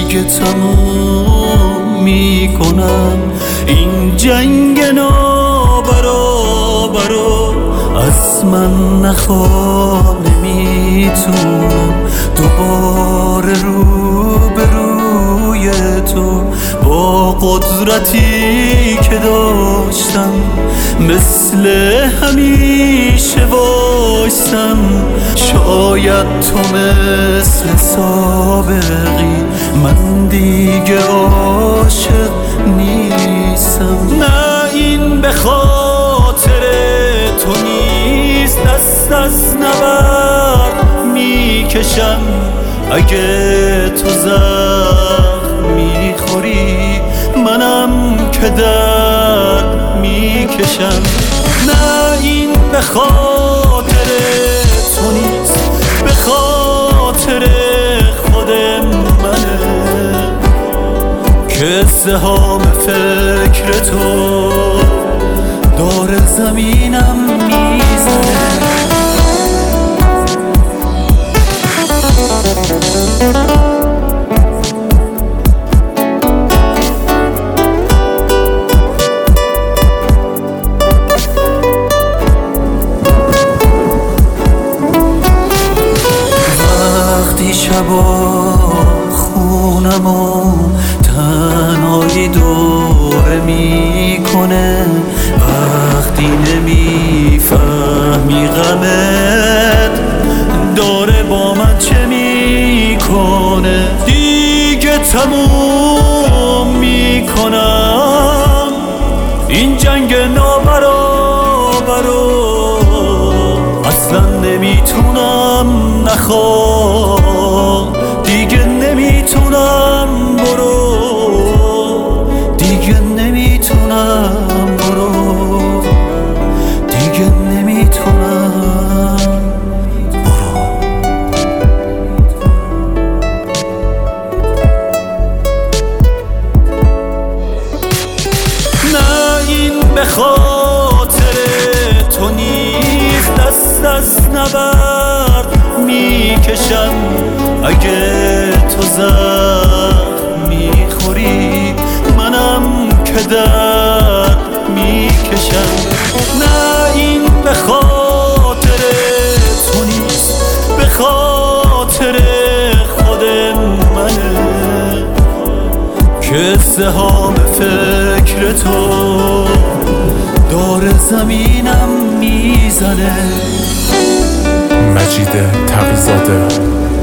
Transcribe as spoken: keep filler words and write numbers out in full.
دیگه تموم میکنم این جنگ نابرابرو. از من نخواه، نمیتونم دوباره روبروی تو با قدرتی که داشتم مثل همیشه وایستم. شاید تو مثل سابقی من دیگه عاشق نیستم. نه این به خاطر تو نیست، دست از نبرد میکشم. اگه تو زخم میخوری منم که درد میکشم. نه این به خاطر تو نیست، به خاطر خود منه که سهام فکر تو دور زمینم میزنه. وقتی شبا خونمو تنهایی دوره میکنه، وقتی نمیفهمی غمت داره با من چه میکنه. دیگه تموم میکنم این جنگ نابرابرو. اصلا نمیتونم نخواه، دیگه نمیتونم برو، دیگه نمیتونم برو، دیگه نمیتونم برو. نه این به خاطر تو نیست، دست از نبرد میکشم. اگه تو زخم میخوری منم که درد میکشم. نه این به خاطر تو نیست، به خاطر خود منه که سهام فکر تو دور زمینم میزنه. مجید تقی‌زاده